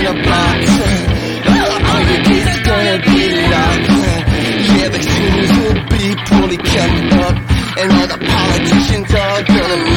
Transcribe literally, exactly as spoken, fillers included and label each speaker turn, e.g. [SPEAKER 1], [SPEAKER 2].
[SPEAKER 1] the block. All your days are gonna be locked. Yeah, the seniors will be poorly kept up, and all the politicians are gonna